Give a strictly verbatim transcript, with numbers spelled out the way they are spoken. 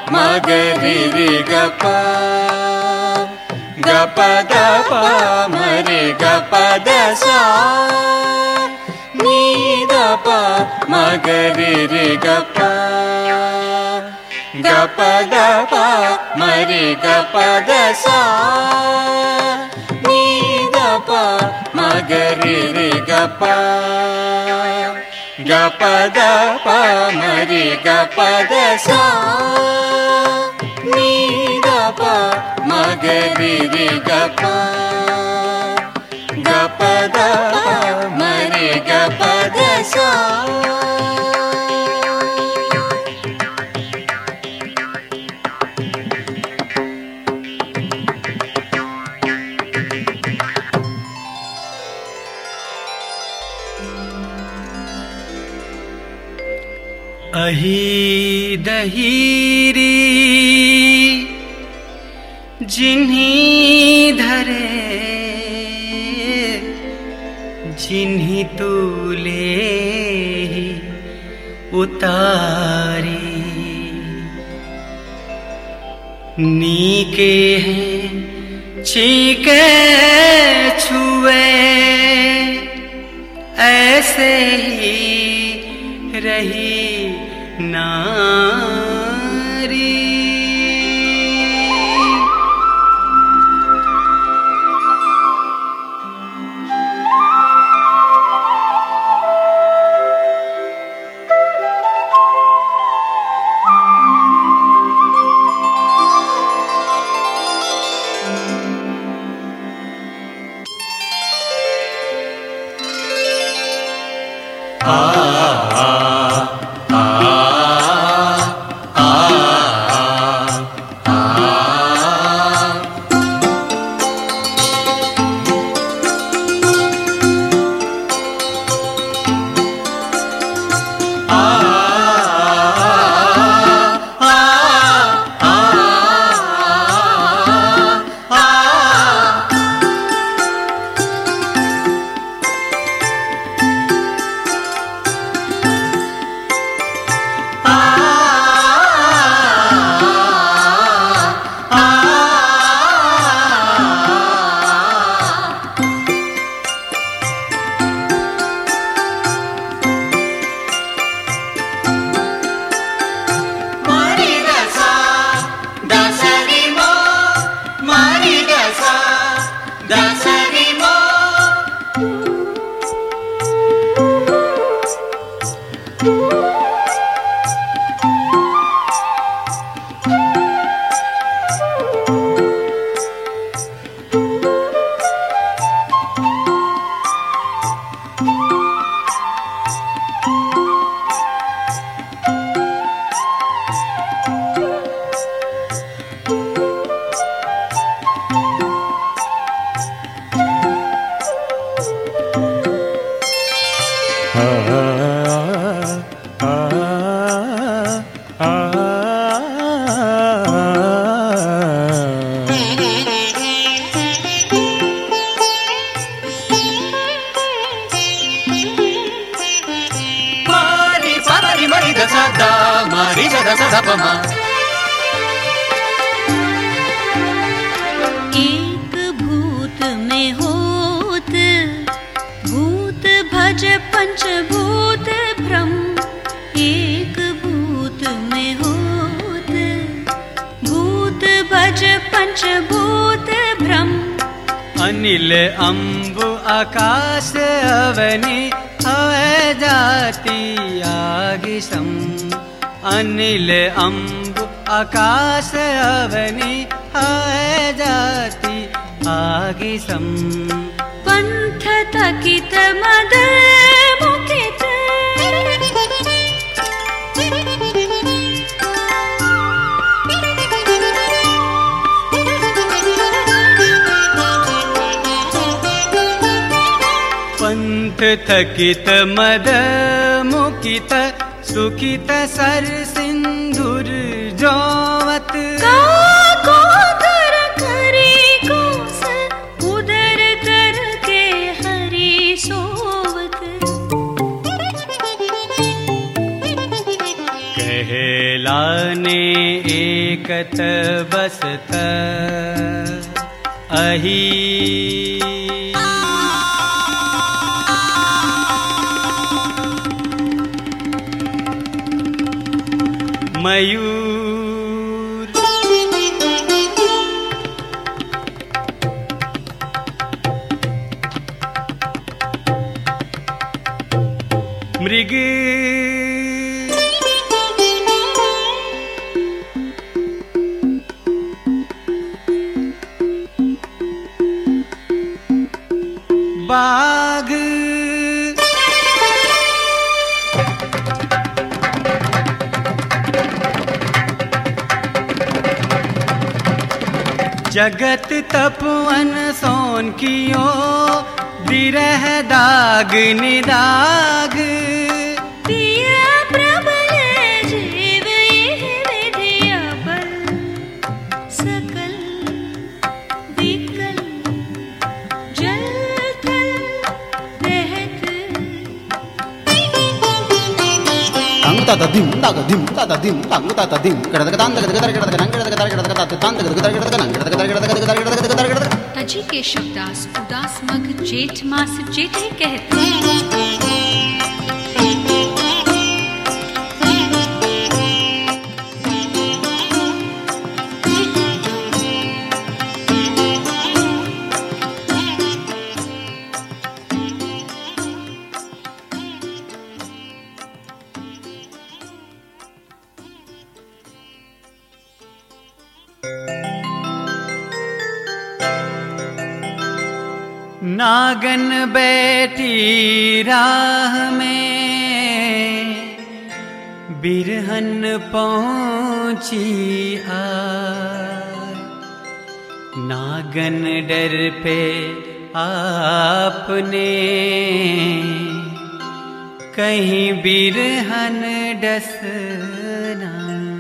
मगरि रि ग प ग प द प मरि ग प द सा नी द प मगरि रि ग प ग प द प मरि ग प द सा नी द प मगरि रि ग प ग प द प मरि ग प द सा नी द प मगरि रि ग प ग प द प मरि ग प द सा। अही दहीरी जिन्हीं धरे जिन्हीं तूले ही उतारी नीके हैं चीके छुए ऐसे ही रही नारी। आ एक भूत में होत भूत भज पंचभूत भ्रम। एक भूत में होत भूत भज पंचभूत भ्रम। अनिल अंबु आकाश अवनि हवै जाति आगिसम। अनिल अंबु आकाश अवनि हवै जाति आगिसम। पंथ तकित मद मुकित पंथ थकित मद मुकित सुखित सर सिंधुर जोवत। को कर करी कोस उदर कर के हरि सोवत। कहलाने एकत बसत अही मयूर मृग बाघ जगत तपवन सोन कियो विरह दाग निदाग पिया प्रबल जीव यह विधिया बल सकल विकल जल थल रहत तंग ता दिम तग दिम ता दिम तंग ता दिम गदग तांग गदग गदग गदग नंग गदग गदग गदग तांग तांग गदग गदग गदग नंग गदग गदग गदग गदग गदग गदग तजी केशवदास उदास मग जेठ मास जेठे कहते नागन बैठी राह में बिरहन पहुंची आय नागन डर पे आपने कहीं बिरहन डस ना